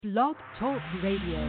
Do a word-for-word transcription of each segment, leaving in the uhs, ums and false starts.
Blog Talk Radio.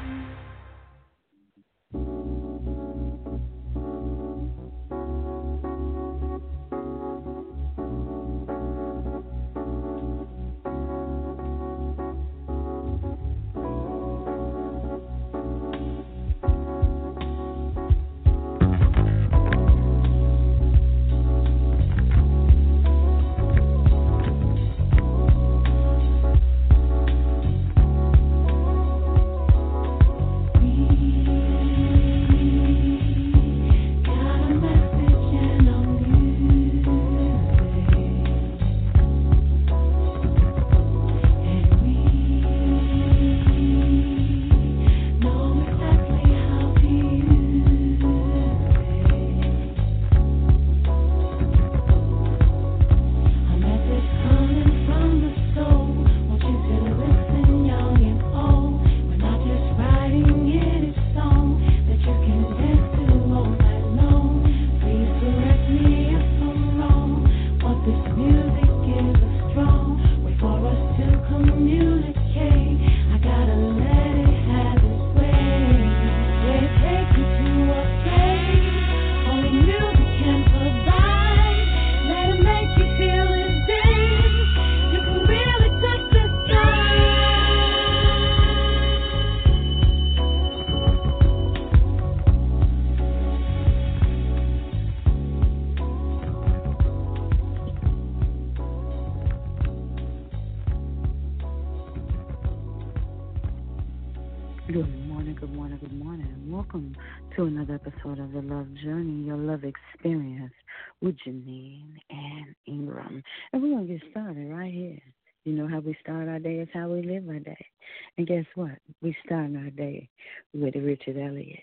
Good morning, good morning, good morning. Welcome to another episode of The Love Journey, your love experience with Janine and Ingram. And we're going to get started right here. You know how we start our day is how we live our day. And guess what? We start our day with Richard Elliott's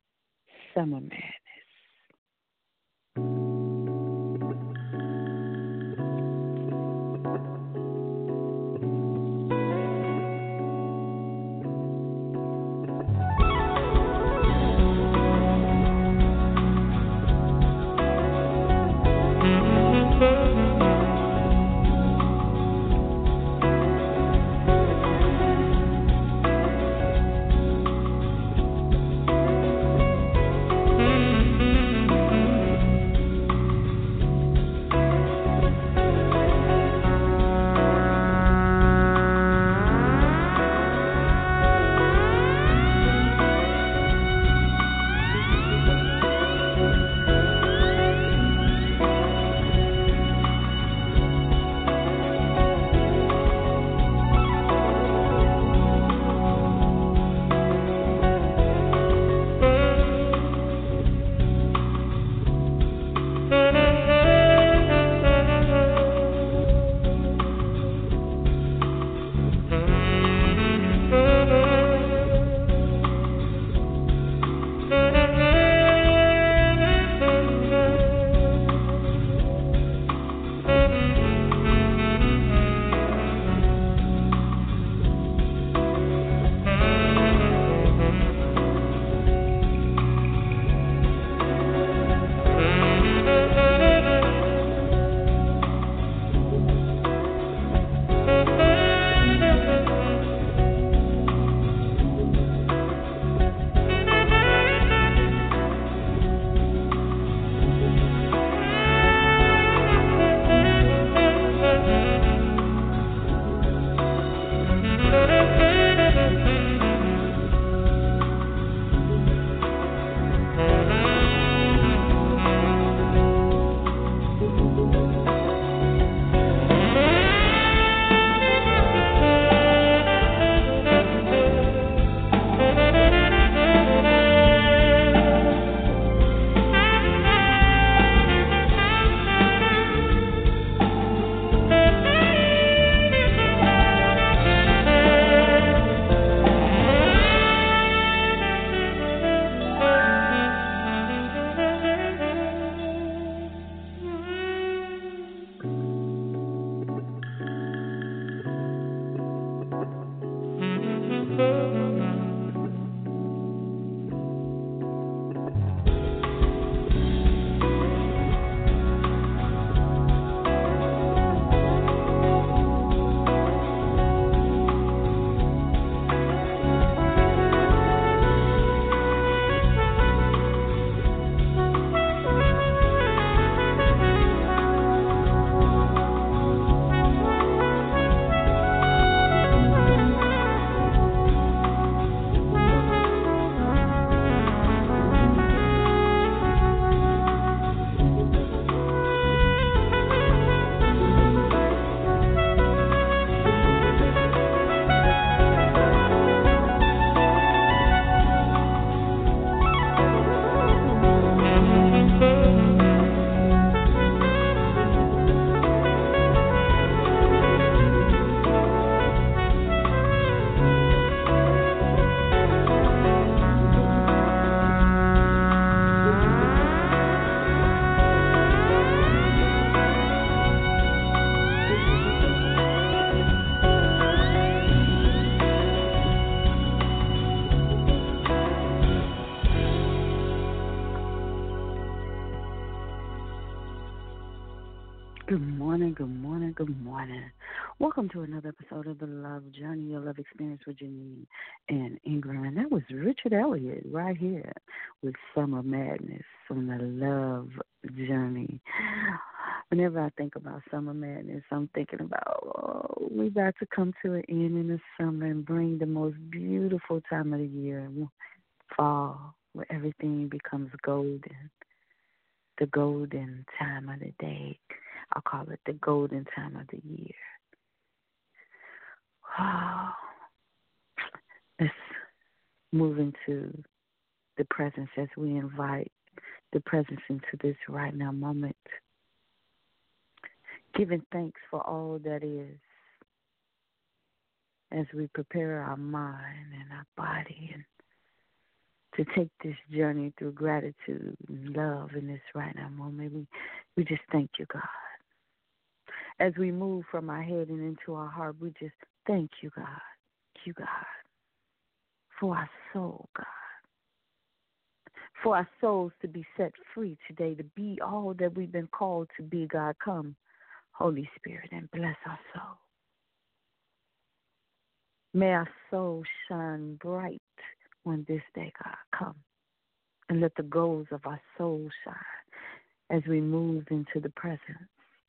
Summer Madness. Good morning, good morning, good morning. Welcome to another episode of The Love Journey, your love experience with Janine and Ingram. And that was Richard Elliott right here with Summer Madness on the Love Journey. Whenever I think about Summer Madness, I'm thinking about, oh, we about to come to an end in the summer and bring the most beautiful time of the year, fall, where everything becomes golden, the golden time of the day. I'll call it the golden time of the year. Oh, let's move into the presence as we invite the presence into this right now moment. Giving thanks for all that is as we prepare our mind and our body and to take this journey through gratitude and love in this right now moment. We, we just thank you, God. As we move from our head and into our heart, we just thank you, God. Thank you, God, for our soul, God. For our souls to be set free today, to be all that we've been called to be, God. Come, Holy Spirit, and bless our soul. May our soul shine bright on this day, God. Come and let the goals of our soul shine as we move into the presence.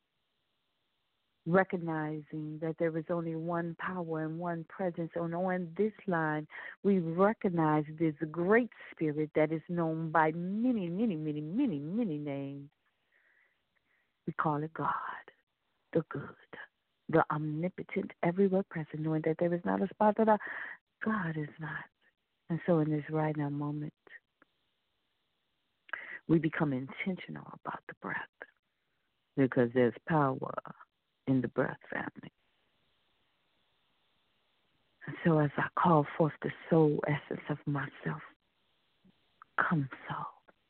Recognizing that there is only one power and one presence. And on this line, we recognize this great spirit that is known by many, many, many, many, many names. We call it God, the good, the omnipotent, everywhere present, knowing that there is not a spot that our God is not. And so in this right now moment, we become intentional about the breath because there's power in the breath, family. And so as I call forth the soul essence of myself, come soul.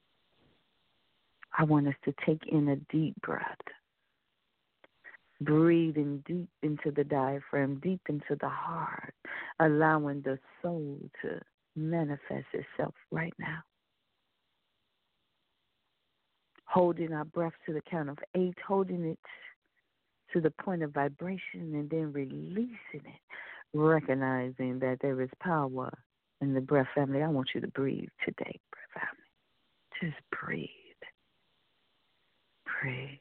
I want us to take in a deep breath, breathing deep into the diaphragm, deep into the heart, allowing the soul to manifest itself right now. Holding our breath to the count of eight, holding it to the point of vibration and then releasing it, recognizing that there is power in the breath, family. I want you to breathe today, breath family. Just breathe. Breathe.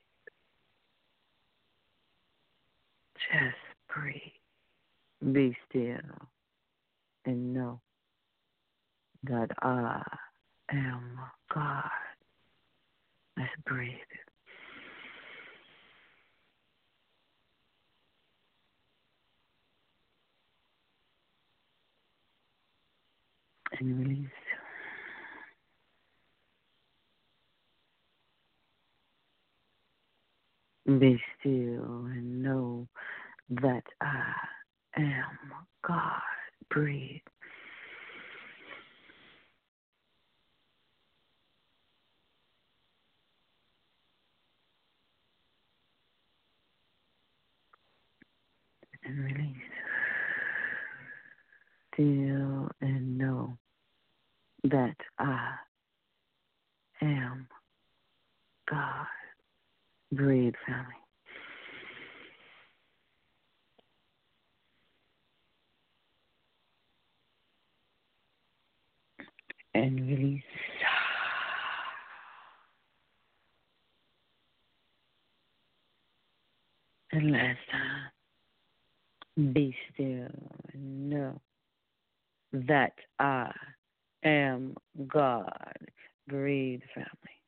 Just breathe. Be still and know that I am God. Let's breathe. And release. Be still and know that I am God. Breathe. And release. Still and know that I am God. Breathe, family. And release. And last time, be still and know that I am God. Breathe, family.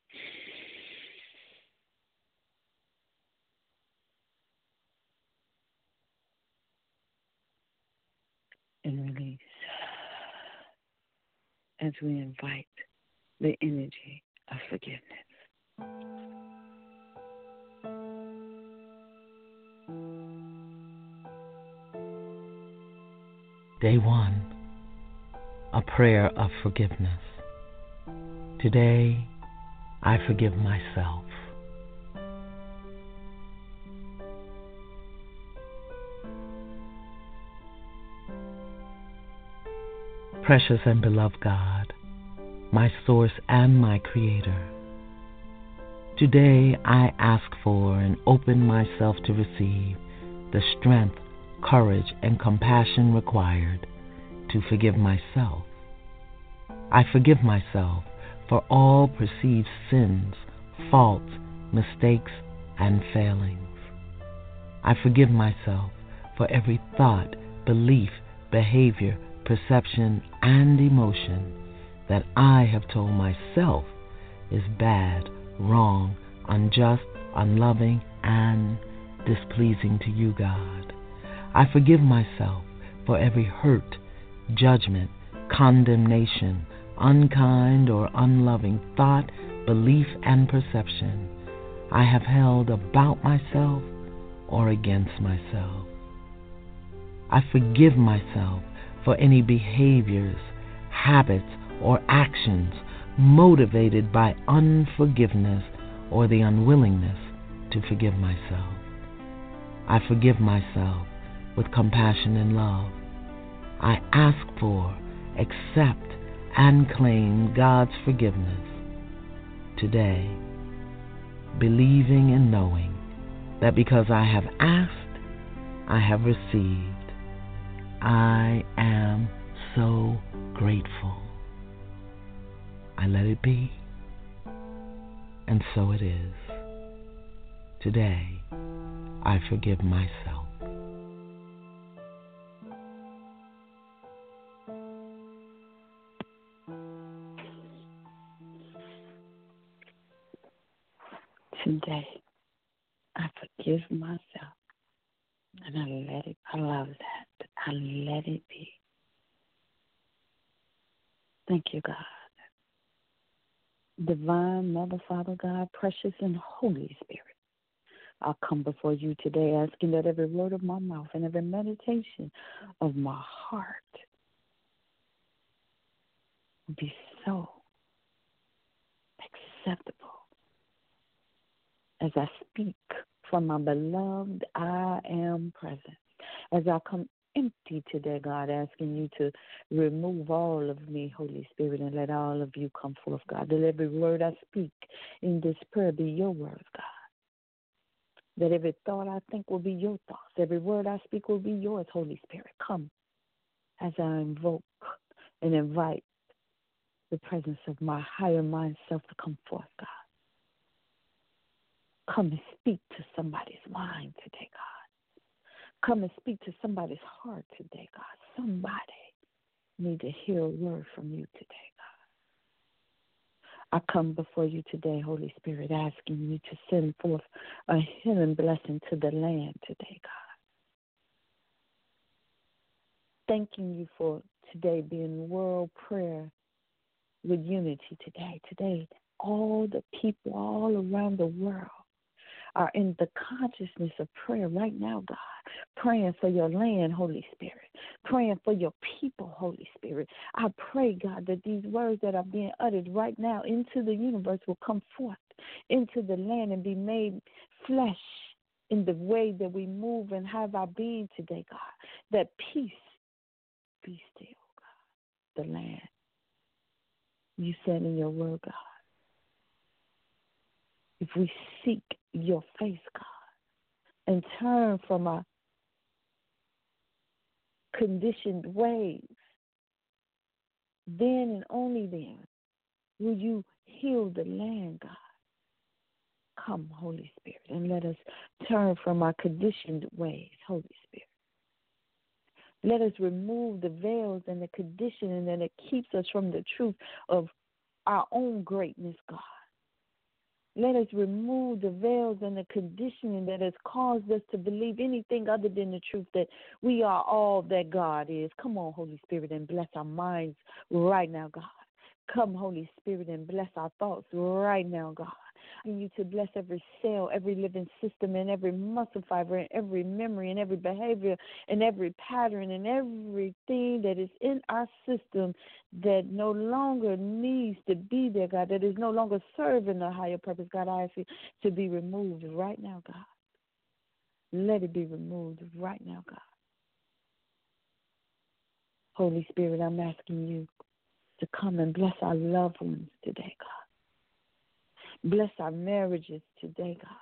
And release as we invite the energy of forgiveness. Day one, a prayer of forgiveness. Today, I forgive myself. Precious and beloved God, my source and my creator, Today I ask for and open myself to receive the strength, courage, and compassion required to forgive myself. I forgive myself for all perceived sins, faults, mistakes, and failings. I forgive myself for every thought, belief, behavior, perception, and emotion that I have told myself is bad, wrong, unjust, unloving, and displeasing to you, God. I forgive myself for every hurt, judgment, condemnation, unkind or unloving thought, belief, and perception I have held about myself or against myself. I forgive myself for any behaviors, habits, or actions motivated by unforgiveness or the unwillingness to forgive myself. I forgive myself with compassion and love. I ask for, accept, and claim God's forgiveness today, believing and knowing that because I have asked, I have received. I am so grateful. I let it be, and so it is. Today, I forgive myself. Today, I forgive myself, and I let it, I love that. I let it be. Thank you, God. Divine Mother, Father God, precious and Holy Spirit, I'll come before you today asking that every word of my mouth and every meditation of my heart be so acceptable as I speak from my beloved I am present. As I come empty today, God, asking you to remove all of me, Holy Spirit, and let all of you come forth, God. That every word I speak in this prayer be your words, God. That every thought I think will be your thoughts. Every word I speak will be yours, Holy Spirit. Come as I invoke and invite the presence of my higher mind self to come forth, God. Come and speak to somebody's mind today, God. Come and speak to somebody's heart today, God. Somebody need to hear a word from you today, God. I come before you today, Holy Spirit, asking you to send forth a healing blessing to the land today, God. Thanking you for today being World Prayer with Unity today. Today, all the people all around the world are in the consciousness of prayer right now, God. Praying for your land, Holy Spirit. Praying for your people, Holy Spirit. I pray, God, that these words that are being uttered right now into the universe will come forth into the land and be made flesh in the way that we move and have our being today, God. That peace be still, God. The land. You said in your word, God, if we seek your face, God, and turn from our conditioned ways, then and only then will you heal the land, God. Come, Holy Spirit, and let us turn from our conditioned ways, Holy Spirit. Let us remove the veils and the conditioning that it keeps us from the truth of our own greatness, God. Let us remove the veils and the conditioning that has caused us to believe anything other than the truth, that we are all that God is. Come on, Holy Spirit, and bless our minds right now, God. Come, Holy Spirit, and bless our thoughts right now, God. I need you to bless every cell, every living system, and every muscle fiber, and every memory, and every behavior, and every pattern, and everything that is in our system that no longer needs to be there, God, that is no longer serving a higher purpose. God, I ask you to be removed right now, God. Let it be removed right now, God. Holy Spirit, I'm asking you to come and bless our loved ones today, God. Bless our marriages today, God.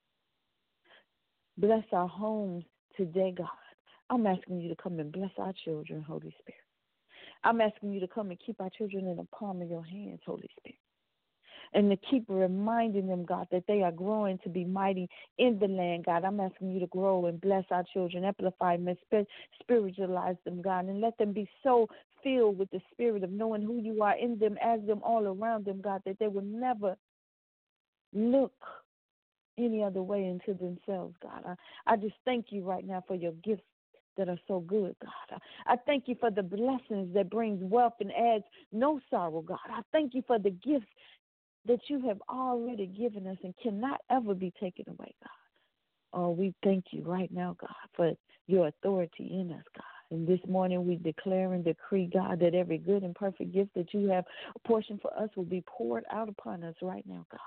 Bless our homes today, God. I'm asking you to come and bless our children, Holy Spirit. I'm asking you to come and keep our children in the palm of your hands, Holy Spirit. And to keep reminding them, God, that they are growing to be mighty in the land, God. I'm asking you to grow and bless our children, amplify them, and spiritualize them, God, and let them be so filled with the spirit of knowing who you are in them, as them, all around them, God, that they will never look any other way into themselves, God. I, I just thank you right now for your gifts that are so good, God. I, I thank you for the blessings that brings wealth and adds no sorrow, God. I thank you for the gifts that you have already given us and cannot ever be taken away, God. Oh, we thank you right now, God, for your authority in us, God. And this morning we declare and decree, God, that every good and perfect gift that you have apportioned for us will be poured out upon us right now, God.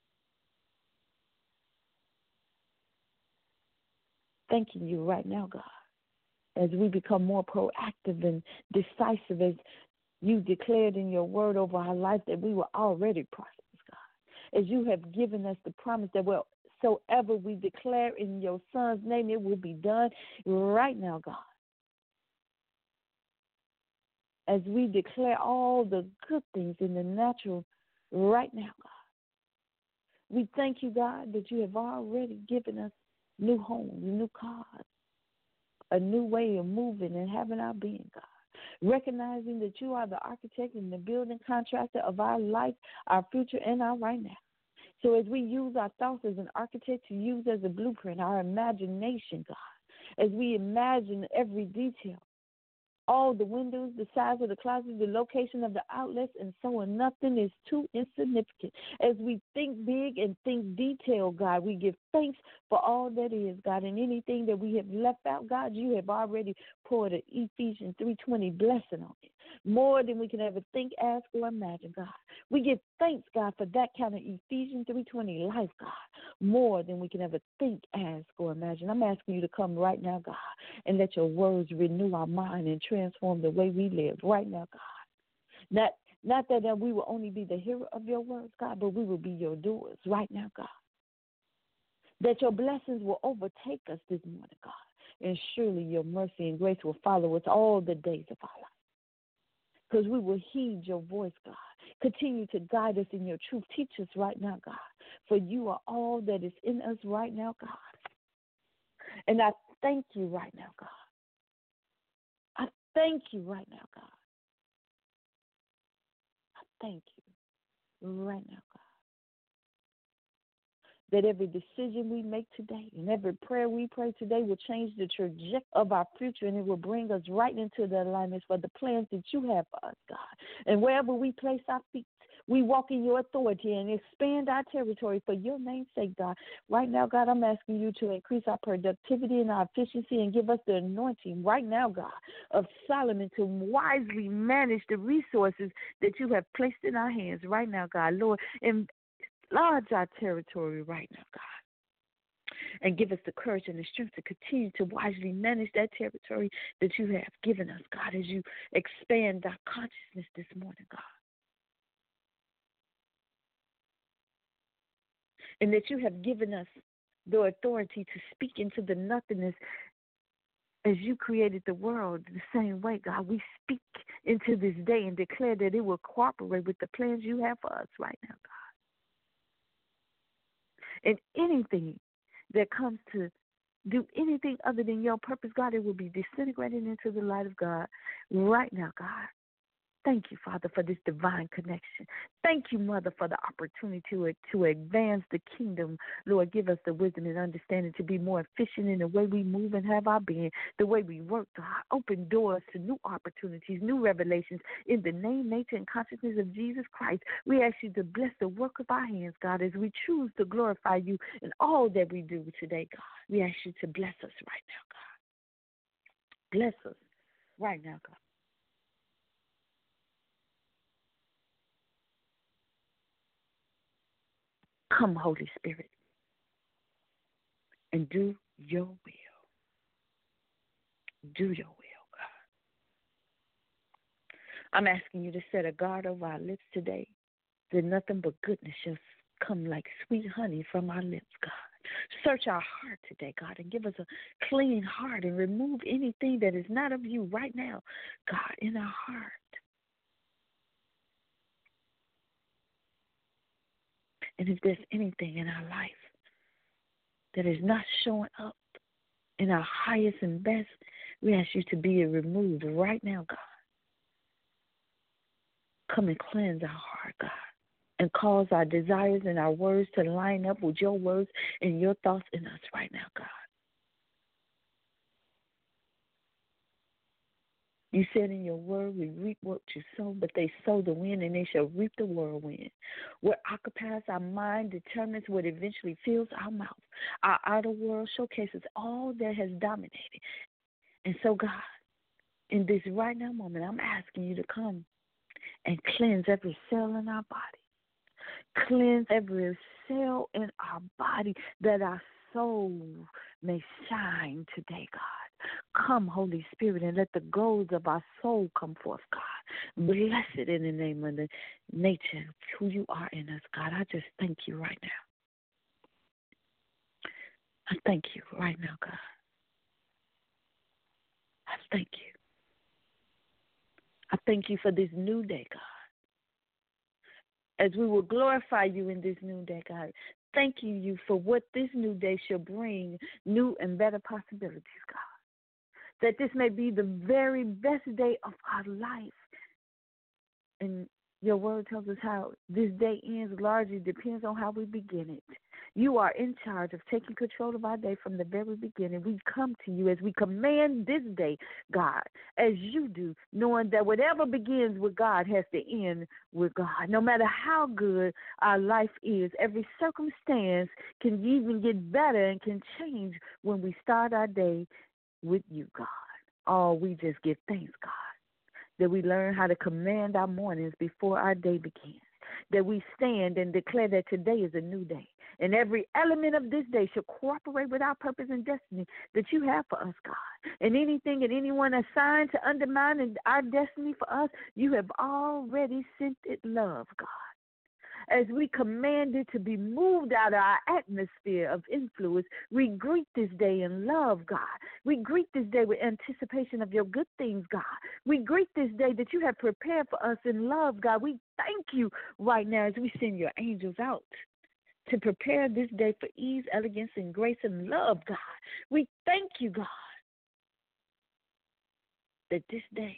Thanking you right now, God, as we become more proactive and decisive, as you declared in your word over our life that we were already prosperous, God. As you have given us the promise that whatsoever we declare in your Son's name, it will be done right now, God. As we declare all the good things in the natural right now, God. We thank you, God, that you have already given us new homes, new cars, a new way of moving and having our being, God. Recognizing that you are the architect and the building contractor of our life, our future, and our right now. So as we use our thoughts as an architect to use as a blueprint, our imagination, God, as we imagine every detail, all the windows, the size of the closets, the location of the outlets, and so on. Nothing is too insignificant. As we think big and think detailed, God, we give thanks for all that is, God. And anything that we have left out, God, you have already poured an Ephesians three twenty blessing on it. More than we can ever think, ask, or imagine, God. We give thanks, God, for that kind of Ephesians three twenty life, God. More than we can ever think, ask, or imagine. I'm asking you to come right now, God, and let your words renew our mind and transform the way we live right now, God. Not, not that uh, we will only be the hearer of your words, God, but we will be your doers right now, God. That your blessings will overtake us this morning, God, and surely your mercy and grace will follow us all the days of our life. Because we will heed your voice, God. Continue to guide us in your truth. Teach us right now, God. For you are all that is in us right now, God. And I thank you right now, God. I thank you right now, God. I thank you right now, God. That every decision we make today and every prayer we pray today will change the trajectory of our future, and it will bring us right into the alignment for the plans that you have for us, God. And wherever we place our feet, we walk in your authority and expand our territory for your name's sake, God. Right now, God, I'm asking you to increase our productivity and our efficiency and give us the anointing right now, God, of Solomon to wisely manage the resources that you have placed in our hands right now, God. Lord, and enlarge our territory right now, God, and give us the courage and the strength to continue to wisely manage that territory that you have given us, God, as you expand our consciousness this morning, God. And that you have given us the authority to speak into the nothingness as you created the world the same way, God. We speak into this day and declare that it will cooperate with the plans you have for us right now, God. And anything that comes to do anything other than your purpose, God, it will be disintegrated into the light of God right now, God. Thank you, Father, for this divine connection. Thank you, Mother, for the opportunity to, to advance the kingdom. Lord, give us the wisdom and understanding to be more efficient in the way we move and have our being, the way we work, God. Open doors to new opportunities, new revelations in the name, nature, and consciousness of Jesus Christ. We ask you to bless the work of our hands, God, as we choose to glorify you in all that we do today, God. We ask you to bless us right now, God. Bless us right now, God. Come, Holy Spirit, and do your will. Do your will, God. I'm asking you to set a guard over our lips today, that nothing but goodness shall come like sweet honey from our lips, God. Search our heart today, God, and give us a clean heart and remove anything that is not of you right now, God, in our heart. And if there's anything in our life that is not showing up in our highest and best, we ask you to be removed right now, God. Come and cleanse our heart, God, and cause our desires and our words to line up with your words and your thoughts in us right now, God. You said in your word, we reap what you sow, but they sow the wind and they shall reap the whirlwind. What occupies our mind determines what eventually fills our mouth. Our outer world showcases all that has dominated. And so, God, in this right now moment, I'm asking you to come and cleanse every cell in our body. Cleanse every cell in our body that our soul may shine today, God. Come, Holy Spirit, and let the goals of our soul come forth, God. Bless it in the name of the nature of who you are in us, God. I just thank you right now. I thank you right now, God. I thank you. I thank you for this new day, God. As we will glorify you in this new day, God. Thanking you for what this new day shall bring, new and better possibilities, God. That this may be the very best day of our life. And your word tells us how this day ends largely depends on how we begin it. You are in charge of taking control of our day from the very beginning. We come to you as we command this day, God, as you do, knowing that whatever begins with God has to end with God. No matter how good our life is, every circumstance can even get better and can change when we start our day with you, God. Oh, we just give thanks, God, that we learn how to command our mornings before our day begins, that we stand and declare that today is a new day, and every element of this day shall cooperate with our purpose and destiny that you have for us, God. And anything and anyone assigned to undermine our destiny for us, you have already sent it love, God. As we command it to be moved out of our atmosphere of influence, we greet this day in love, God. We greet this day with anticipation of your good things, God. We greet this day that you have prepared for us in love, God. We thank you right now as we send your angels out to prepare this day for ease, elegance, and grace and love, God. We thank you, God, that this day,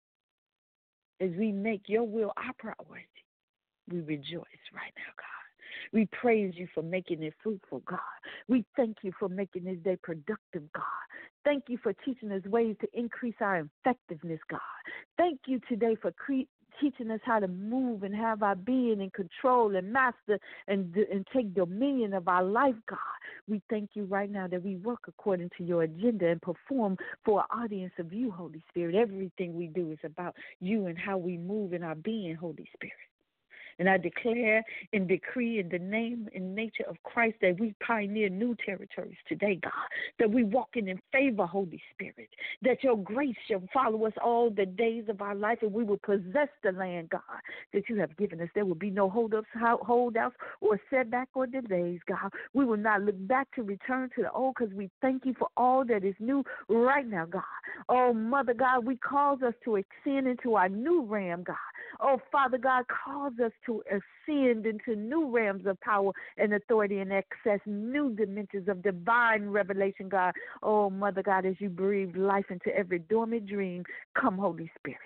as we make your will our priority, we rejoice right now, God. We praise you for making it fruitful, God. We thank you for making this day productive, God. Thank you for teaching us ways to increase our effectiveness, God. Thank you today for cre- teaching us how to move and have our being in control and master and, and take dominion of our life, God. We thank you right now that we work according to your agenda and perform for an audience of you, Holy Spirit. Everything we do is about you and how we move in our being, Holy Spirit. And I declare and decree in the name and nature of Christ that we pioneer new territories today, God, that we walk in in favor, Holy Spirit, that your grace shall follow us all the days of our life, and we will possess the land, God, that you have given us. There will be no holdups, holdouts, or setback or delays, God. We will not look back to return to the old, because we thank you for all that is new right now, God. Oh, Mother God, we cause us to ascend into our new realm, God. Oh, Father God, cause us to ascend into new realms of power and authority and access new dimensions of divine revelation, God. Oh, Mother God, as you breathe life into every dormant dream, come, Holy Spirit.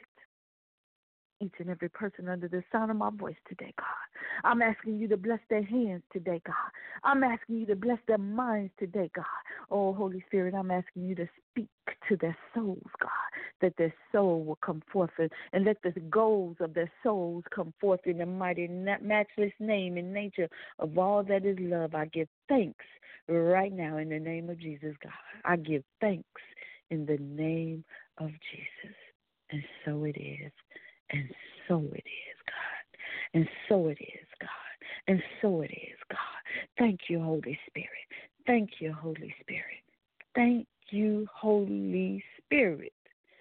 Each and every person under the sound of my voice today, God. I'm asking you to bless their hands today, God. I'm asking you to bless their minds today, God. Oh, Holy Spirit, I'm asking you to speak to their souls, God, that their soul will come forth and, and let the goals of their souls come forth in the mighty, matchless name and nature of all that is love. I give thanks right now in the name of Jesus, God. I give thanks in the name of Jesus. And so it is. And so it is, God. And so it is, God. And so it is, God. Thank you, Holy Spirit. Thank you, Holy Spirit. Thank you, Holy Spirit,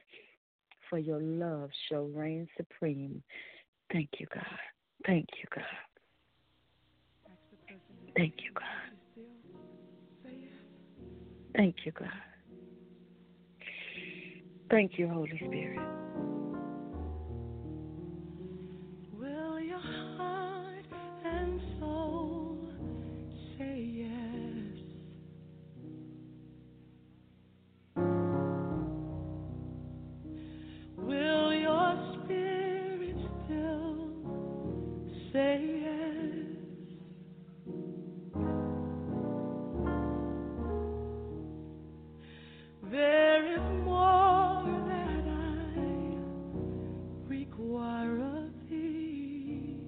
for your love shall reign supreme. Thank you, God. Thank you, God. Thank you, God. Thank you, God. Thank you, Holy Spirit. Will your heart and soul say yes? Will your spirit still say yes? There is more that I require of thee.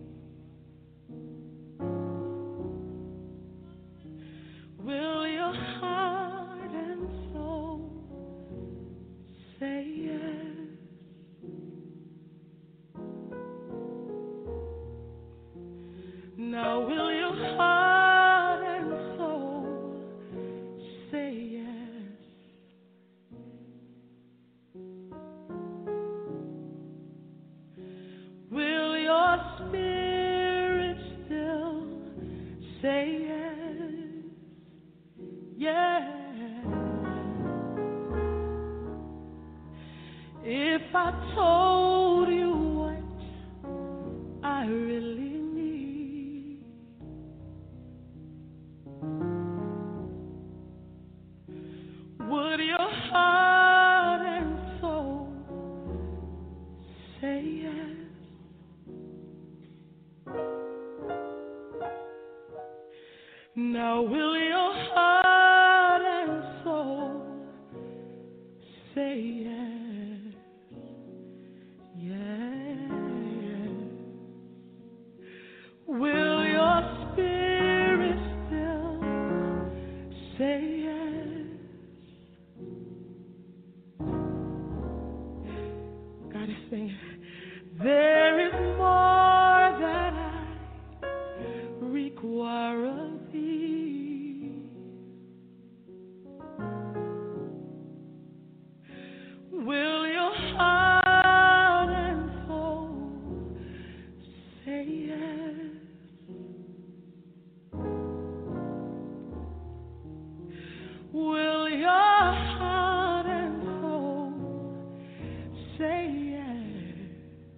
Will your heart and soul say yes? Now will your heart and soul say yes? Will your spirit still say yes? Yes. If I told you what I really need, would your heart and soul say yes? Now will your heart and soul say yes? Yes. Will your spirit still say yes? God is saying, there is more that I require of thee. Will your heart and soul say yes? Will your heart and soul say yes?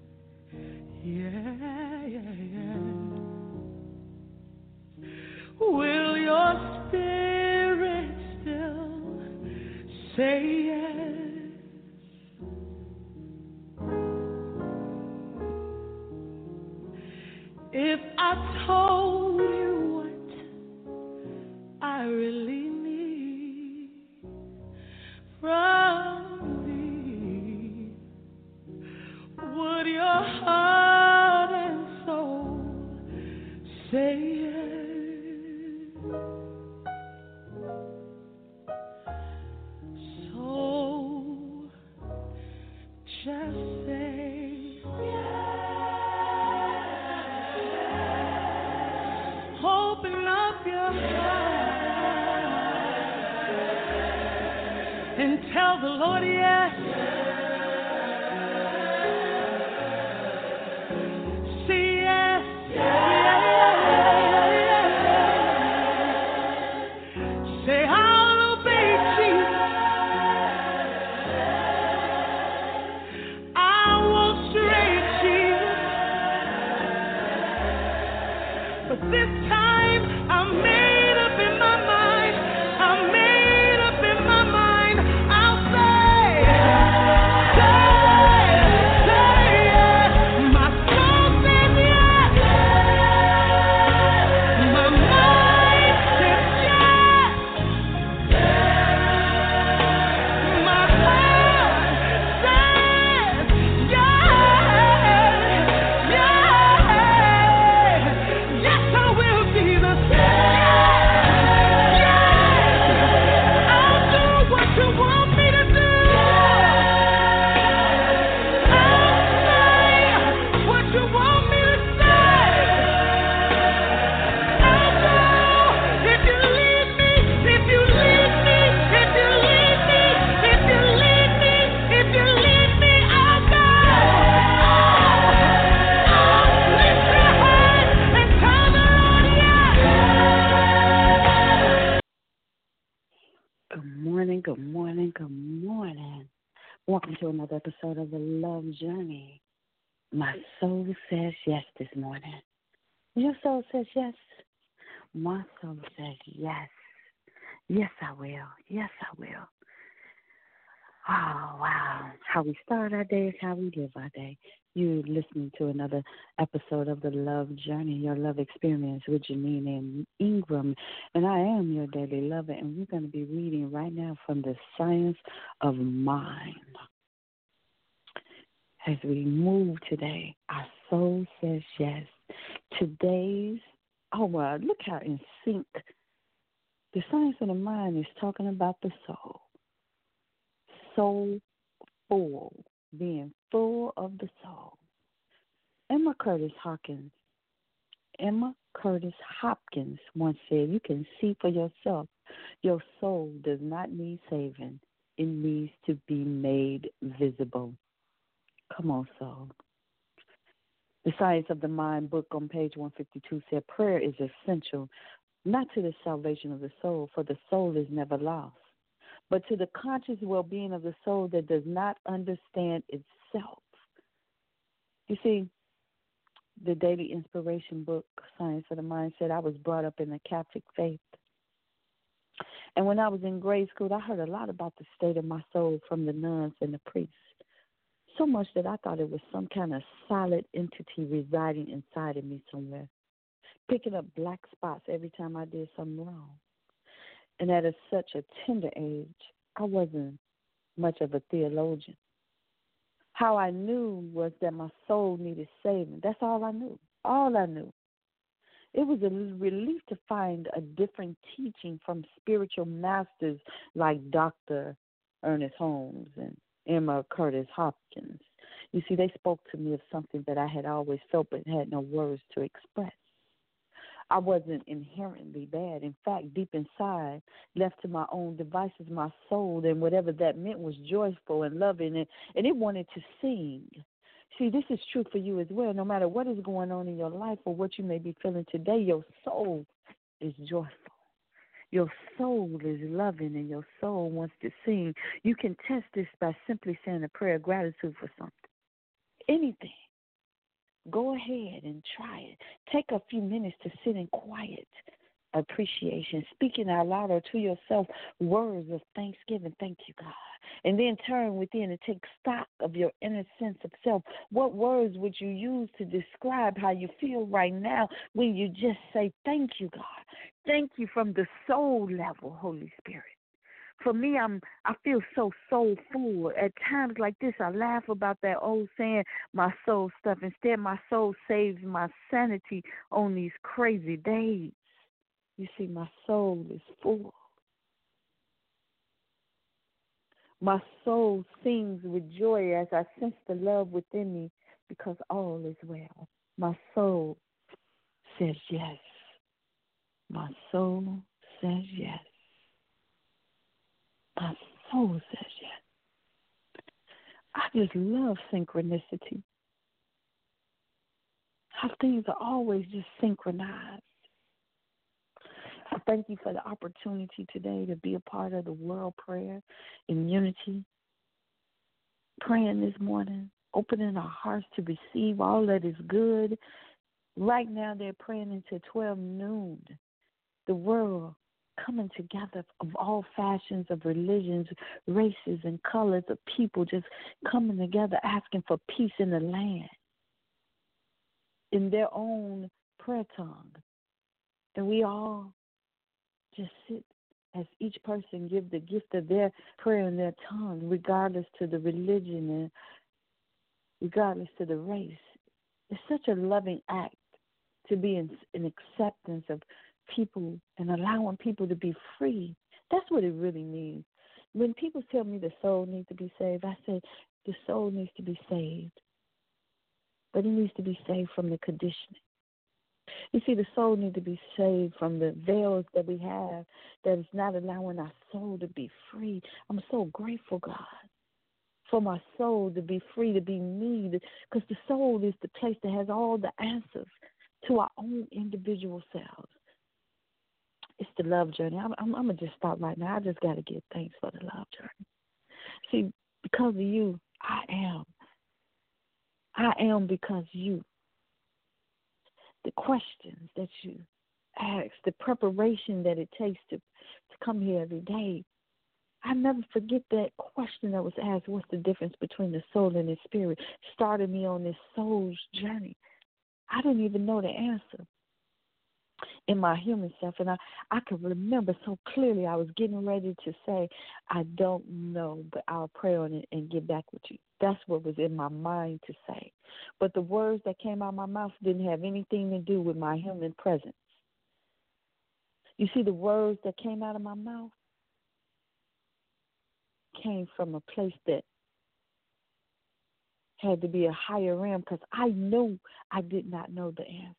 Yeah, yeah, yeah. Will your spirit still say yes? If I told you what I really need from thee, would your heart and soul say yes? So just say yes. Open up your heart and tell the Lord yes. Say yes. Yes. Say I'll obey Jesus. I won't stray, Jesus. But this time I'm made up in my mind. I'm made up in my mind. I'll say Welcome to another episode of The Love Journey. My soul says yes this morning. Your soul says yes. My soul says yes. Yes, I will. Yes, I will. Oh, wow. How we start our day is how we live our day. You're listening to another episode of The Love Journey, your love experience with Janine and Ingram. And I am your daily lover, and we're going to be reading right now from the Science of Mind. As we move today, our soul says yes. Today's, oh, well, look how in sync. The Science of the Mind is talking about the soul. Soul full, being full of the soul. Emma Curtis Hopkins, Emma Curtis Hopkins once said, "You can see for yourself. Your soul does not need saving. It needs to be made visible." Come on, soul. The Science of the Mind book on page one fifty-two said, "Prayer is essential, not to the salvation of the soul, for the soul is never lost, but to the conscious well-being of the soul that does not understand itself." You see, the Daily Inspiration book, Science of the Mind, said, "I was brought up in the Catholic faith. And when I was in grade school, I heard a lot about the state of my soul from the nuns and the priests, so much that I thought it was some kind of solid entity residing inside of me somewhere, picking up black spots every time I did something wrong. And at a, such a tender age, I wasn't much of a theologian. How I knew was that my soul needed saving. That's all I knew. All I knew. It was a relief to find a different teaching from spiritual masters like Doctor Ernest Holmes and Emma Curtis Hopkins. You see, they spoke to me of something that I had always felt but had no words to express. I wasn't inherently bad. In fact, deep inside, left to my own devices, my soul, and whatever that meant, was joyful and loving, and, and it wanted to sing. See, this is true for you as well. No matter what is going on in your life or what you may be feeling today, your soul is joyful. Your soul is loving, and your soul wants to sing. You can test this by simply saying a prayer of gratitude for something. Anything. Go ahead and try it. Take a few minutes to sit in quiet appreciation, speaking out loud or to yourself words of thanksgiving. Thank you, God. And then turn within and take stock of your inner sense of self. What words would you use to describe how you feel right now when you just say, "Thank you, God"? Thank you from the soul level, Holy Spirit. For me, I'm, I feel so soulful. At times like this, I laugh about that old saying, my soul stuff. Instead, my soul saves my sanity on these crazy days. You see, my soul is full. My soul sings with joy as I sense the love within me because all is well. My soul says yes. My soul says yes. My soul says yes. I just love synchronicity. How things are always just synchronized. I thank you for the opportunity today to be a part of the world prayer in unity. Praying this morning, opening our hearts to receive all that is good. Right now they're praying into twelve noon. The world coming together of all fashions of religions, races, and colors of people just coming together asking for peace in the land in their own prayer tongue. And we all just sit as each person give the gift of their prayer in their tongue, regardless to the religion and regardless to the race. It's such a loving act to be in, in acceptance of people and allowing people to be free. That's what it really means. When people tell me the soul needs to be saved, I say the soul needs to be saved, but it needs to be saved from the conditioning. You see, the soul needs to be saved from the veils that we have that is not allowing our soul to be free. I'm so grateful, God, for my soul to be free, to be me, because the soul is the place that has all the answers to our own individual selves. It's the love journey. I'm, I'm, I'm going to just stop right now. I just got to give thanks for the love journey. See, Because of you, I am. I am because you. The questions that you ask, the preparation that it takes to, to come here every day. I never forget that question that was asked, what's the difference between the soul and the spirit? Started me on this soul's journey. I didn't even know the answer in my human self. And I, I can remember so clearly I was getting ready to say, I don't know, but I'll pray on it and get back with you. That's what was in my mind to say. But the words that came out of my mouth didn't have anything to do with my human presence. You see, the words that came out of my mouth came from a place that had to be a higher realm because I knew I did not know the answer.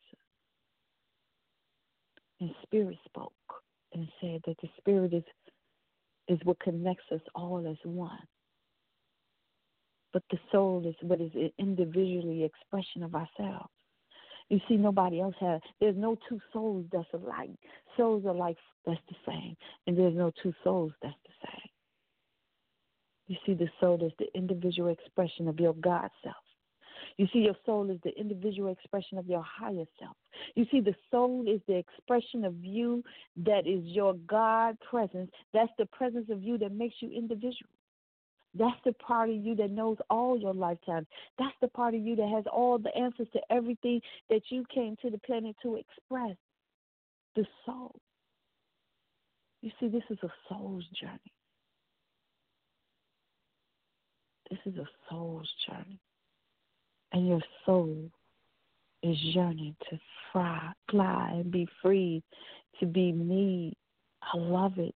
And Spirit spoke and said that the Spirit is, is what connects us all as one. But the soul is what is an individually expression of ourselves. You see, nobody else has. There's no two souls that's alike. Souls are like, that's the same. And there's no two souls that's the same. You see, the soul is the individual expression of your God self. You see, your soul is the individual expression of your higher self. You see, the soul is the expression of you that is your God presence. That's the presence of you that makes you individual. That's the part of you that knows all your lifetimes. That's the part of you that has all the answers to everything that you came to the planet to express. The soul. You see, this is a soul's journey. This is a soul's journey. And your soul is yearning to fly, fly and be free, to be me. I love it.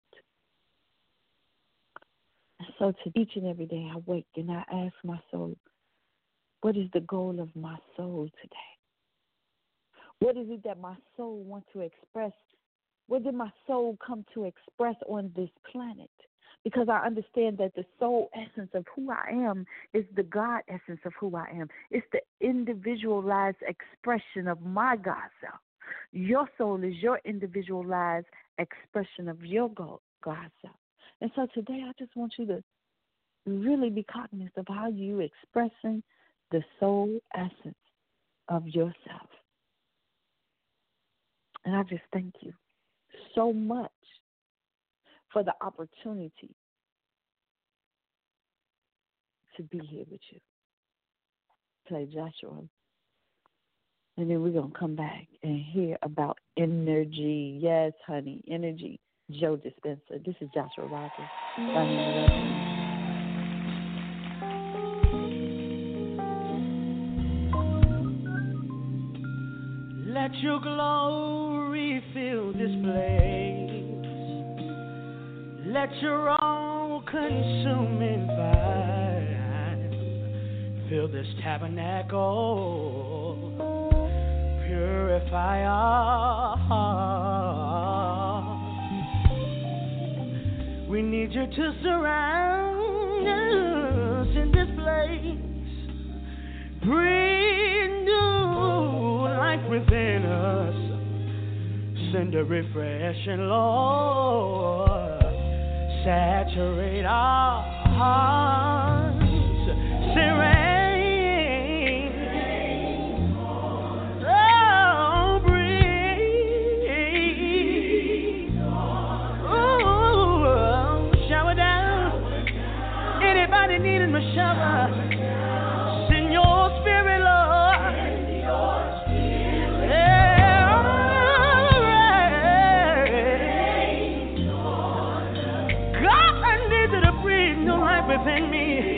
And so to each and every day I wake and I ask my soul, what is the goal of my soul today? What is it that my soul wants to express? What did my soul come to express on this planet? Because I understand that the soul essence of who I am is the God essence of who I am. It's the individualized expression of my God self. Your soul is your individualized expression of your God self. And so today I just want you to really be cognizant of how you expressing the soul essence of yourself. And I just thank you so much for the opportunity to be here with you. Play Joshua. And then we're going to come back and hear about energy. Yes, honey, energy. Joe Dispenza. This is Joshua Rogers. By Let your glory fill this place. Let your all-consuming fire fill this tabernacle. Purify our hearts. We need you to surround us in this place. Breathe new life within us. Send a refreshing, Lord. Saturate our hearts. Say rain. Oh, breathe. Oh, shower down. Anybody needing a shower? Send your spirit, Lord. Within me,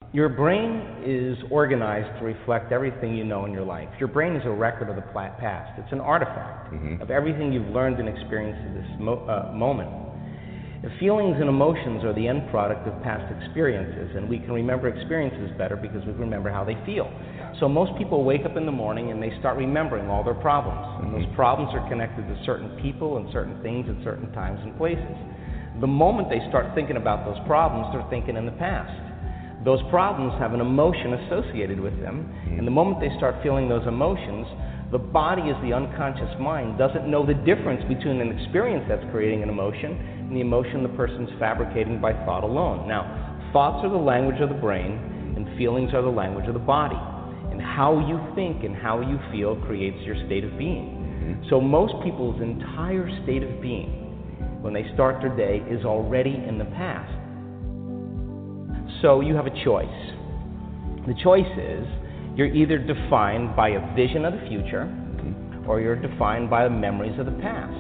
Your brain is organized to reflect everything you know in your life. Your brain is a record of the past. It's an artifact mm-hmm. of everything you've learned and experienced at this mo- uh, moment. The feelings and emotions are the end product of past experiences, and we can remember experiences better because we remember how they feel. So most people wake up in the morning and they start remembering all their problems. And those problems are connected to certain people and certain things at certain times and places. The moment they start thinking about those problems, they're thinking in the past. Those problems have an emotion associated with them, and the moment they start feeling those emotions, the body, as the unconscious mind, doesn't know the difference between an experience that's creating an emotion and the emotion the person's fabricating by thought alone. Now, thoughts are the language of the brain, and feelings are the language of the body. And how you think and how you feel creates your state of being. So most people's entire state of being, when they start their day, is already in the past. So you have a choice. The choice is you're either defined by a vision of the future or you're defined by the memories of the past.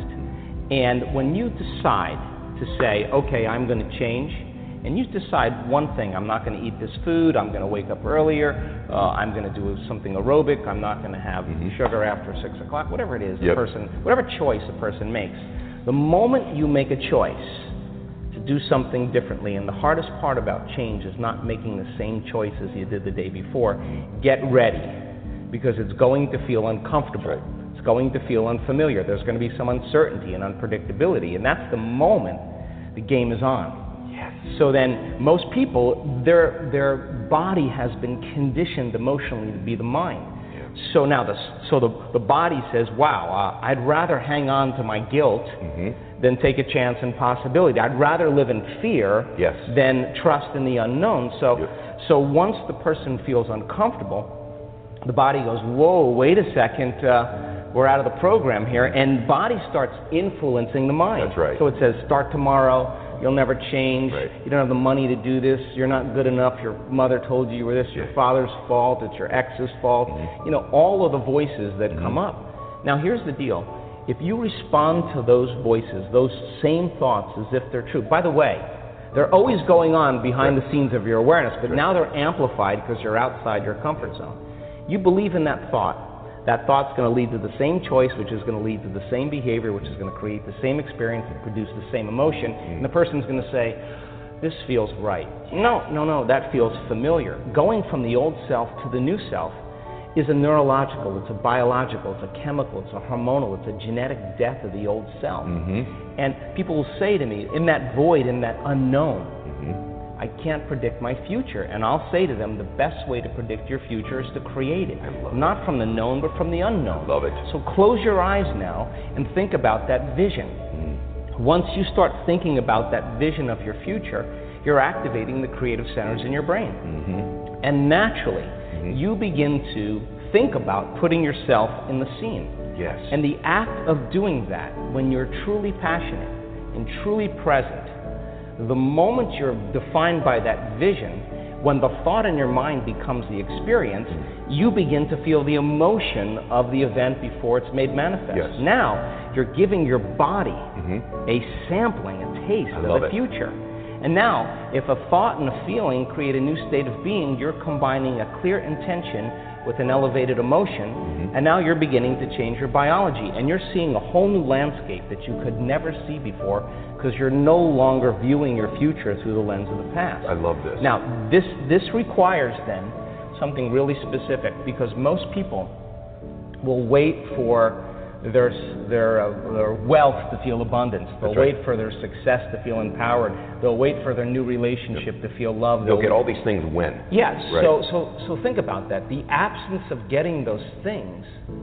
And when you decide to say, okay, I'm going to change, and you decide one thing, I'm not going to eat this food, I'm going to wake up earlier, uh, I'm going to do something aerobic, I'm not going to have mm-hmm. sugar after six o'clock, whatever it is, yep. the person, whatever choice a person makes. The moment you make a choice to do something differently, and the hardest part about change is not making the same choice as you did the day before, get ready, because it's going to feel uncomfortable. Right. It's going to feel unfamiliar. There's going to be some uncertainty and unpredictability, and that's the moment the game is on. Yes. So then most people, their their body has been conditioned emotionally to be the mind. So now, the, so the, the body says, wow, uh, I'd rather hang on to my guilt mm-hmm. than take a chance in possibility. I'd rather live in fear yes. than trust in the unknown. So, yep. so once the person feels uncomfortable, the body goes, whoa, wait a second, uh, we're out of the program here. And body starts influencing the mind. That's right. So it says, start tomorrow. You'll never change. Right. You don't have the money to do this. You're not good enough. Your mother told you you were this. Your father's fault. It's your ex's fault. Mm-hmm. You know, all of the voices that mm-hmm. come up. Now, here's the deal. If you respond to those voices, those same thoughts as if they're true, by the way, they're always going on behind right. the scenes of your awareness, but right. now they're amplified because you're outside your comfort zone. You believe in that thought. That thought's going to lead to the same choice, which is going to lead to the same behavior, which is going to create the same experience and produce the same emotion. Mm. And the person's going to say, this feels right. No, no, no, that feels familiar. Going from the old self to the new self is a neurological, it's a biological, it's a chemical, it's a hormonal, it's a genetic death of the old self. Mm-hmm. And people will say to me, in that void, in that unknown, mm-hmm. I can't predict my future. And I'll say to them, the best way to predict your future is to create it. Not from the known, but from the unknown. I love it. So close your eyes now and think about that vision. Mm. Once you start thinking about that vision of your future, you're activating the creative centers in your brain. Mm-hmm. And naturally, mm-hmm. you begin to think about putting yourself in the scene. Yes. And the act of doing that, when you're truly passionate and truly present, the moment you're defined by that vision, when the thought in your mind becomes the experience, you begin to feel the emotion of the event before it's made manifest. Yes. Now, you're giving your body mm-hmm. a sampling, a taste I of the it. future. And now, if a thought and a feeling create a new state of being, you're combining a clear intention with an elevated emotion, mm-hmm. and now you're beginning to change your biology, and you're seeing a whole new landscape that you could never see before, because you're no longer viewing your future through the lens of the past. I love this. Now, this this requires then something really specific, because most people will wait for their their, uh, their wealth to feel abundance. They'll right. wait for their success to feel empowered. They'll wait for their new relationship yep. to feel loved. They'll They'll get all these things when. Yes. Right. So so so think about that. The absence of getting those things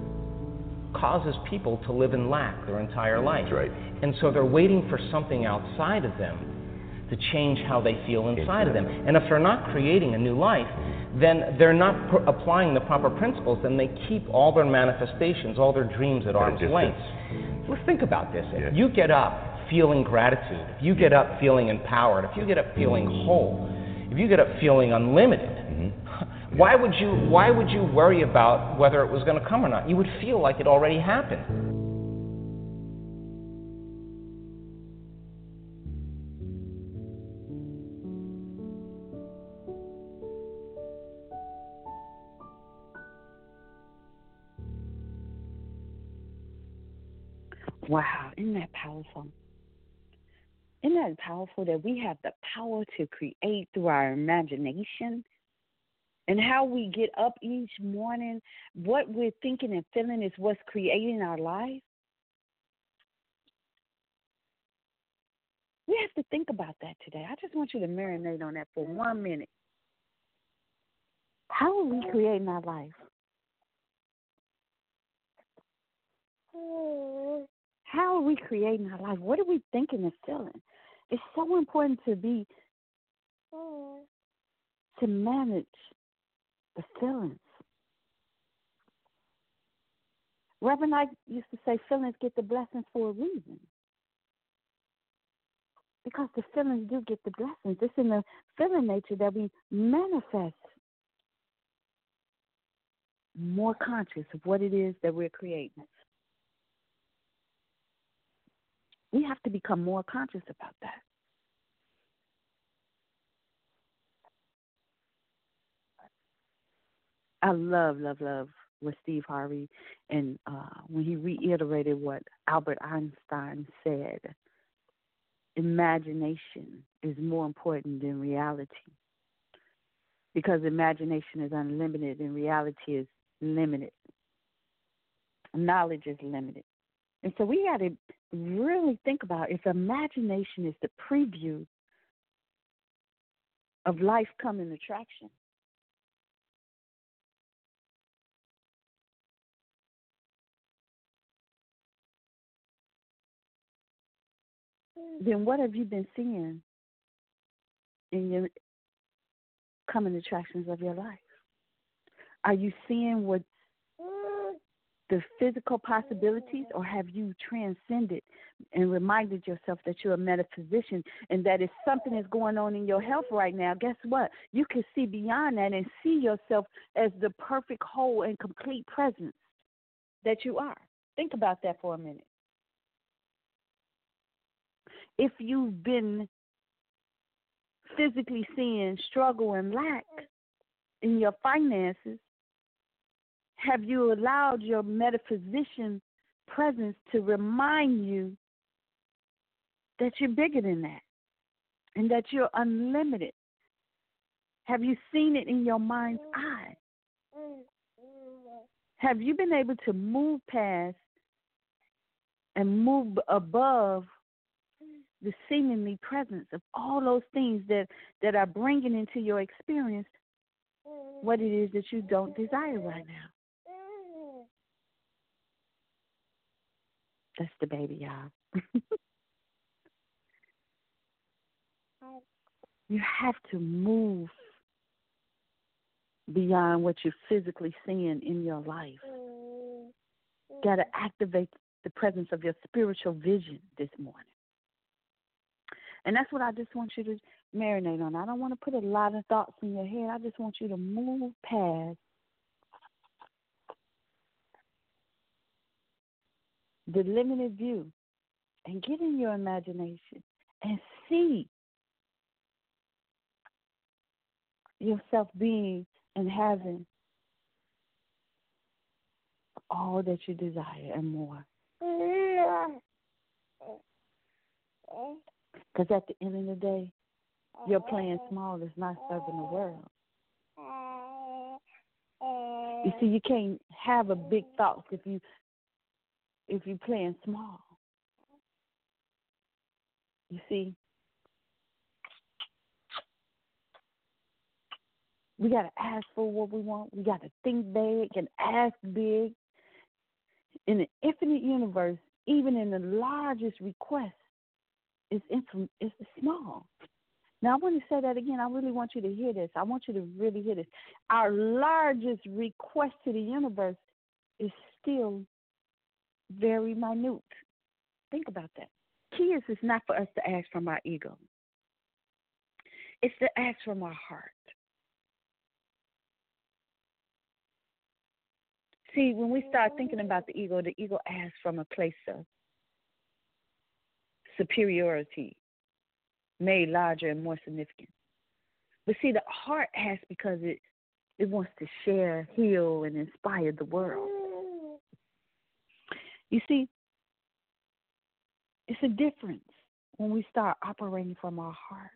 causes people to live in lack their entire life. That's right. And so they're waiting for something outside of them to change how they feel inside of them. And if they're not creating a new life, then they're not pr- applying the proper principles, then they keep all their manifestations, all their dreams at arm's length. Let's think about this. If yeah. you get up feeling gratitude, if you get up feeling empowered, if you get up feeling whole, if you get up feeling unlimited, mm-hmm. why would you why would you worry about whether it was going to come or not? You would feel like it already happened. Wow, isn't that powerful? Isn't that powerful that we have the power to create through our imagination? And how we get up each morning, what we're thinking and feeling is what's creating our life? We have to think about that today. I just want you to marinate on that for one minute. How are we creating our life? How are we creating our life? What are we thinking and feeling? It's so important to be, to manage the feelings. Reverend I used to say feelings get the blessings for a reason. Because the feelings do get the blessings. It's in the feeling nature that we manifest more conscious of what it is that we're creating. We have to become more conscious about that. I love, love, love what Steve Harvey, and uh, when he reiterated what Albert Einstein said, imagination is more important than reality. Because imagination is unlimited and reality is limited. Knowledge is limited. And so we got to really think about if imagination is the preview of life coming attraction. Then what have you been seeing in your coming attractions of your life? Are you seeing what the physical possibilities, or have you transcended and reminded yourself that you're a metaphysician and that if something is going on in your health right now, guess what? You can see beyond that and see yourself as the perfect whole and complete presence that you are. Think about that for a minute. If you've been physically seeing struggle and lack in your finances, have you allowed your metaphysician presence to remind you that you're bigger than that and that you're unlimited? Have you seen it in your mind's eye? Have you been able to move past and move above the seemingly presence of all those things that, that are bringing into your experience what it is that you don't desire right now? That's the baby, y'all. You have to move beyond what you're physically seeing in your life. You got to activate the presence of your spiritual vision this morning. And that's what I just want you to marinate on. I don't want to put a lot of thoughts in your head. I just want you to move past the limited view and get in your imagination and see yourself being and having all that you desire and more. Because at the end of the day, your playing small is not serving the world. You see, you can't have a big thought if you if you're playing small. You see, we got to ask for what we want. We got to think big and ask big. In the infinite universe, even in the largest request, it's, infin- it's small. Now, I want to say that again. I really want you to hear this. I want you to really hear this. Our largest request to the universe is still very minute. Think about that. Kids is not for us to ask from our ego. It's to ask from our heart. See, when we start thinking about the ego, the ego asks from a place of superiority, made larger and more significant. But see, the heart asks because it, it wants to share, heal, and inspire the world. You see, It's a difference when we start operating from our heart.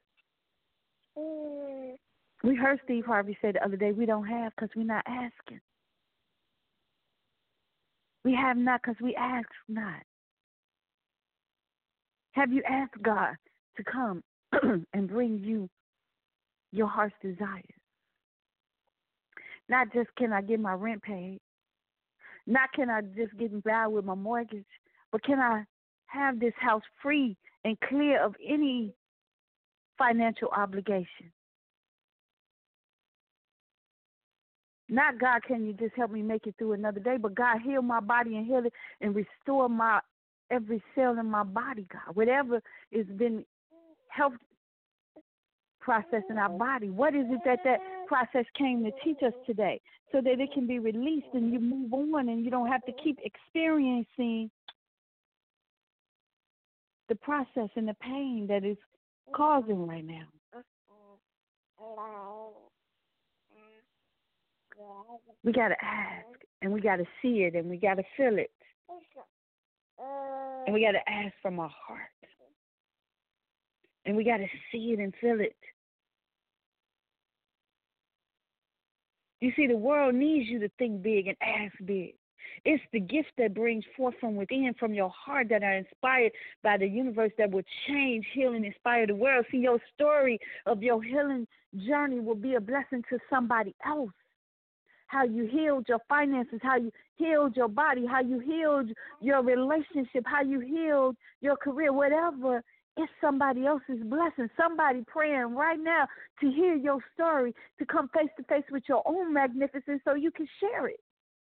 We heard Steve Harvey say the other day, we don't have because we're not asking. We have not because we ask not. Have you asked God to come and bring you your heart's desires? Not just can I get my rent paid, not can I just get by with my mortgage, but can I have this house free and clear of any financial obligation? Not, God, can you just help me make it through another day, but God, heal my body and heal it and restore my every cell in my body, God. Whatever has been health process in our body, what is it that that process came to teach us today so that it can be released and you move on and you don't have to keep experiencing the process and the pain that is causing right now. We got to ask, and we got to see it, and we got to feel it. And we got to ask from our heart. And we got to see it and feel it. You see, the world needs you to think big and ask big. It's the gift that brings forth from within, from your heart, that are inspired by the universe, that will change, heal, and inspire the world. See, your story of your healing journey will be a blessing to somebody else. How you healed your finances, how you healed your body, how you healed your relationship, how you healed your career, whatever. It's somebody else's blessing. Somebody praying right now to hear your story, to come face to face with your own magnificence so you can share it.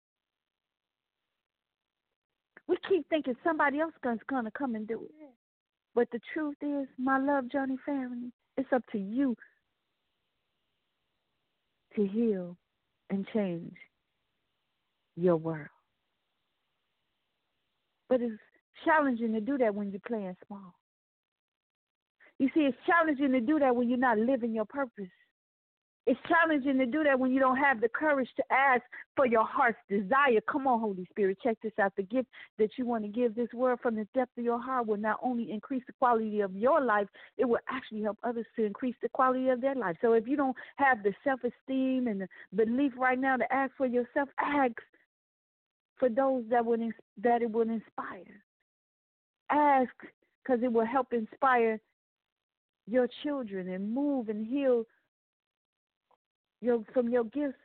We keep thinking somebody else is going to come and do it. But the truth is, my Love Journey family, it's up to you to heal and change your world. But it's challenging to do that when you're playing small. You see, it's challenging to do that when you're not living your purpose. It's challenging to do that when you don't have the courage to ask for your heart's desire. Come on, Holy Spirit, check this out. The gift that you want to give this world from the depth of your heart will not only increase the quality of your life, it will actually help others to increase the quality of their life. So if you don't have the self-esteem and the belief right now to ask for yourself, ask for those that would that it will inspire. Ask because it will help inspire your children and move and heal Your, from your gifts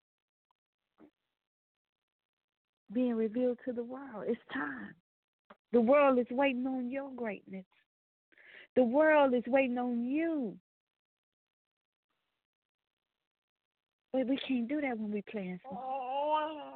being revealed to the world. It's time. The world is waiting on your greatness. The world is waiting on you. But we can't do that when we're playing small.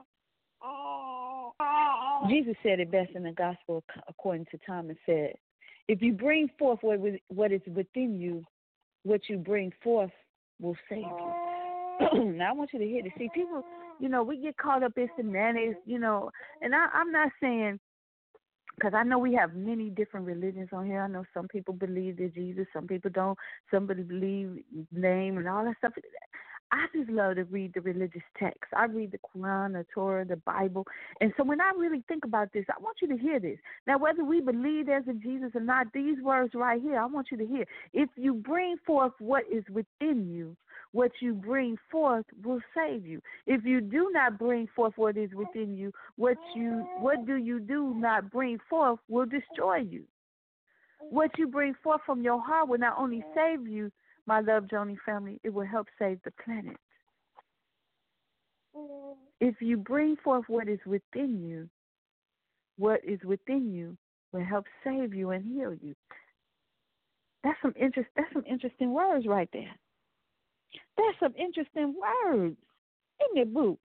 Jesus said it best in the gospel according to Thomas, said, if you bring forth what, what is within you, what you bring forth will save you. Now, I want you to hear this. See, people, you know, we get caught up in semantics, you know, and I, I'm not saying, because I know we have many different religions on here. I know some people believe that Jesus, some people don't. Somebody believe name and all that stuff. I just love to read the religious texts. I read the Quran, the Torah, the Bible. And so when I really think about this, I want you to hear this. Now, whether we believe there's a Jesus or not, these words right here, I want you to hear. If you bring forth what is within you, what you bring forth will save you. If you do not bring forth what is within you, what you what do you do not bring forth will destroy you. What you bring forth from your heart will not only save you, my Love Journey family, it will help save the planet. If you bring forth what is within you, what is within you will help save you and heal you. That's some interest. That's some interesting words right there. That's some interesting words, isn't it, Boo?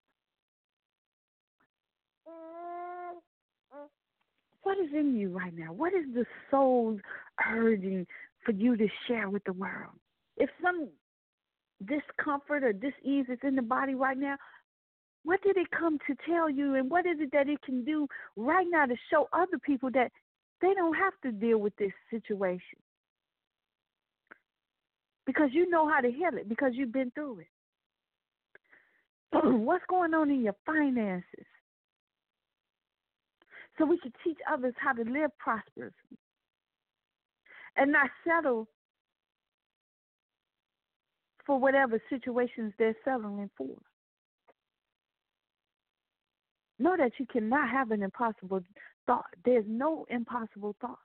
What is in you right now? What is the soul urging for you to share with the world? If some discomfort or dis-ease is in the body right now, what did it come to tell you, and what is it that it can do right now to show other people that they don't have to deal with this situation? Because you know how to heal it, because you've been through it. What's going on in your finances? so we can teach others how to live prosperously and not settle for whatever situations they're settling for. Know that you cannot have an impossible thought. There's no impossible thoughts.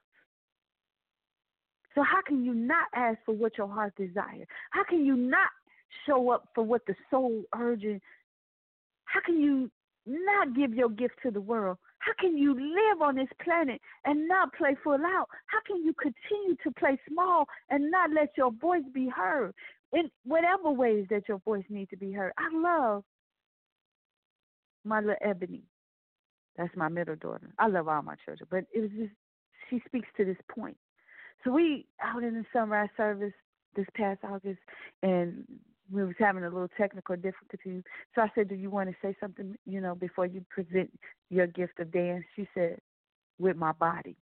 So how can you not ask for what your heart desires? How can you not show up for what the soul urging? How can you not give your gift to the world? How can you live on this planet and not play full out? How can you continue to play small and not let your voice be heard in whatever ways that your voice needs to be heard? I love my little Ebony. That's my middle daughter. I love all my children, but it was just, she speaks to this point. So we out in the sunrise service this past August, and we was having a little technical difficulty. So I said, do you want to say something, you know, before you present your gift of dance? She said, with my body.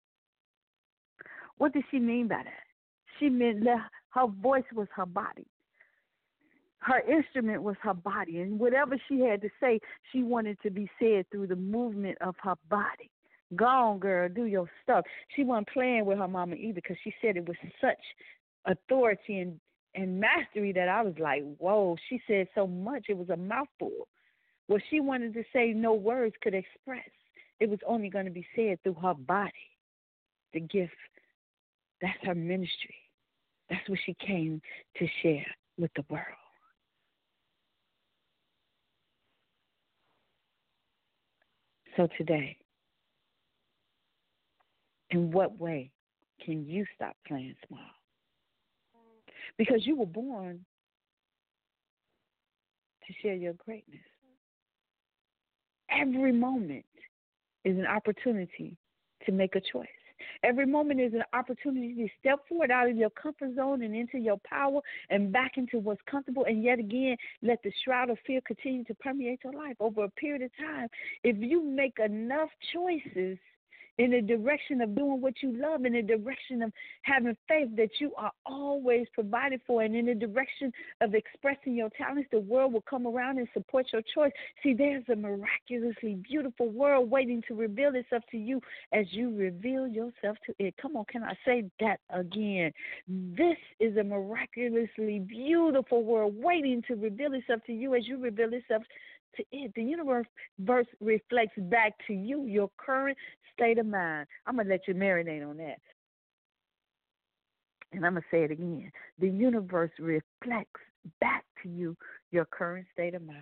What did she mean by that? She meant that her voice was her body. Her instrument was her body. And whatever she had to say, she wanted to be said through the movement of her body. Go on, girl, do your stuff. She wasn't playing with her mama either because she said it was such authority and, and mastery that I was like, whoa. She said so much. It was a mouthful. What she wanted to say, no words could express. It was only going to be said through her body. The gift, that's her ministry. That's what she came to share with the world. So today, in what way can you stop playing small? Because you were born to share your greatness. Every moment is an opportunity to make a choice. Every moment is an opportunity to step forward out of your comfort zone and into your power and back into what's comfortable, and yet again, let the shroud of fear continue to permeate your life over a period of time. If you make enough choices in the direction of doing what you love, in the direction of having faith that you are always provided for, and in the direction of expressing your talents, the world will come around and support your choice. See, there's a miraculously beautiful world waiting to reveal itself to you as you reveal yourself to it. Come on, can I say that again? This is a miraculously beautiful world waiting to reveal itself to you as you reveal itself to it. The universe verse reflects back to you your current state of mind. I'm going to let you marinate on that. And I'm going to say it again. The universe reflects back to you your current state of mind.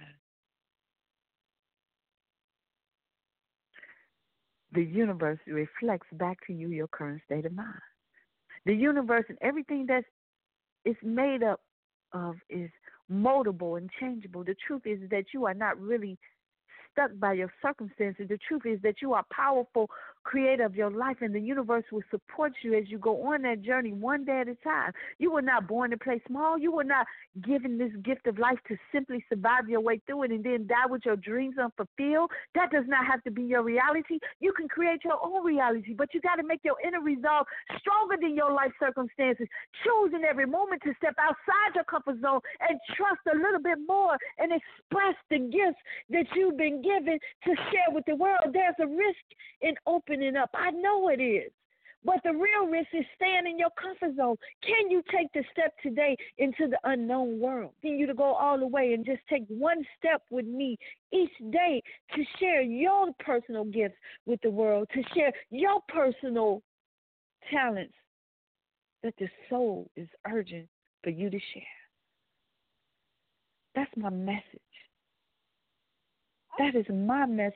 The universe reflects back to you your current state of mind. The universe and everything that it's made up of is moldable and changeable. The truth is that you are not really stuck by your circumstances. The truth is that you are powerful creator of your life, and the universe will support you as you go on that journey one day at a time. You were not born to play small. You were not given this gift of life to simply survive your way through it and then die with your dreams unfulfilled. That does not have to be your reality. You can create your own reality, but you got to make your inner resolve stronger than your life circumstances. Choosing every moment to step outside your comfort zone and trust a little bit more and express the gifts that you've been given to share with the world. There's a risk in opening up. I know it is. But the real risk is staying in your comfort zone. Can you take the step today into the unknown world? Can you to go all the way and just take one step with me each day to share your personal gifts with the world, to share your personal talents that the soul is urgent for you to share? That's my message. That is my message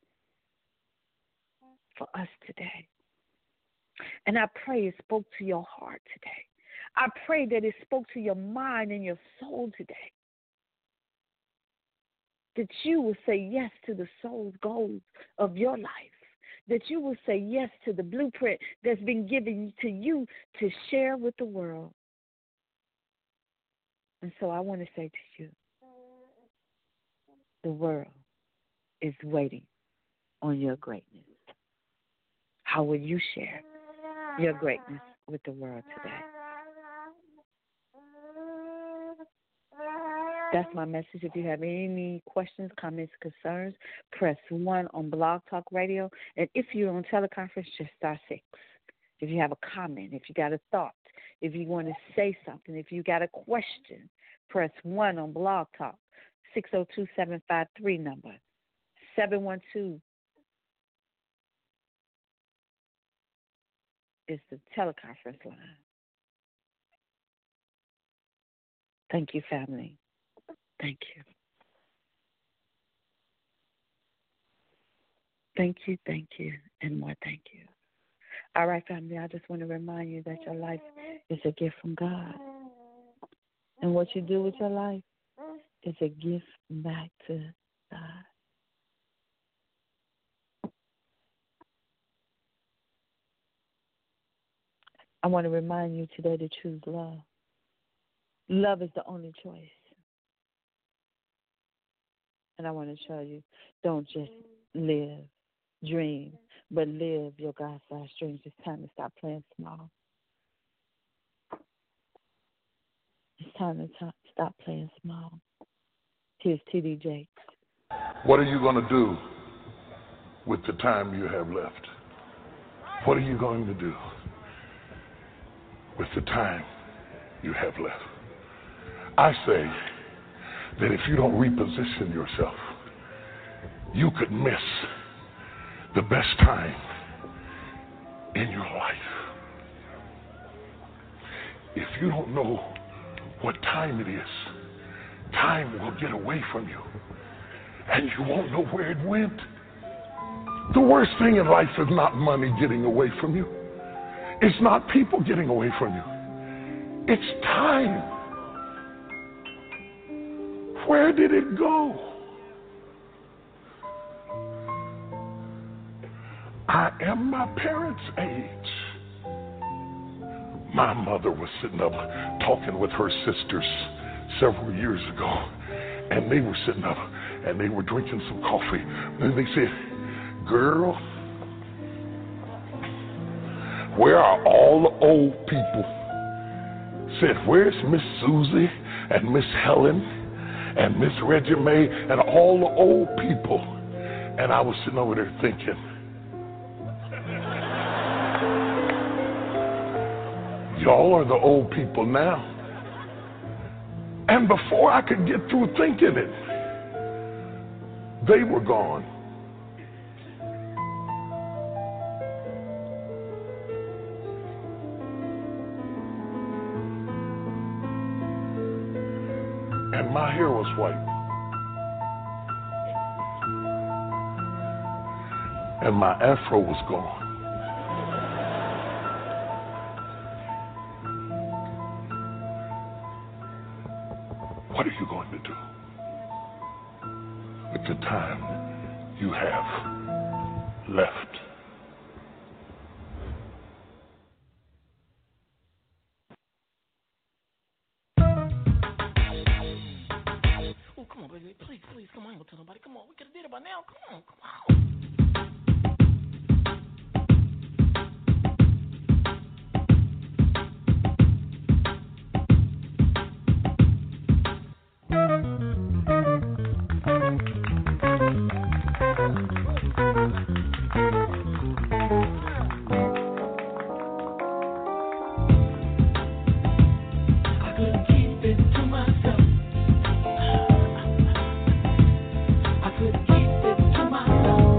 for us today. And I pray it spoke to your heart today. I pray that it spoke to your mind and your soul today. That you will say yes to the soul's goals of your life. That you will say yes to the blueprint that's been given to you to share with the world. And so I want to say to you, the world is waiting on your greatness. How will you share your greatness with the world today? That's my message. If you have any questions, comments, concerns, press one on Blog Talk Radio. And if you're on teleconference, just star six. If you have a comment, if you got a thought, if you want to say something, if you got a question, press one on Blog Talk. six oh two, seven five three number. seven one two is the teleconference line. Thank you, family. Thank you. Thank you, thank you, and more thank you. All right, family, I just want to remind you that your life is a gift from God. And what you do with your life is a gift back to God. I want to remind you today to choose love. Love is the only choice. And I want to tell you, don't just live, dream, but live your God-sized dreams. It's time to stop playing small. It's time to t- stop playing small. Here's T D Jakes. What are you going to do with the time you have left? What are you going to do with the time you have left? I say that if you don't reposition yourself, you could miss the best time in your life. If you don't know what time it is, time will get away from you, and you won't know where it went. The worst thing in life is not money getting away from you. It's not people getting away from you. It's time. Where did it go? I am my parents' age. My mother was sitting up talking with her sisters several years ago, and they were sitting up and they were drinking some coffee. And they said, "Girl, where are all the old people?" Said, "Where's Miss Susie and Miss Helen and Miss Reggie Mae and all the old people?" And I was sitting over there thinking, y'all are the old people now. And before I could get through thinking it, they were gone. And my hair was white. And my afro was gone. What are you going to do with the time you have left? Oh, come on, baby. Please, please, come on. I ain't gonna tell nobody. Come on. We could have did it by now. Come on, come on. Keep it to myself.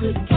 could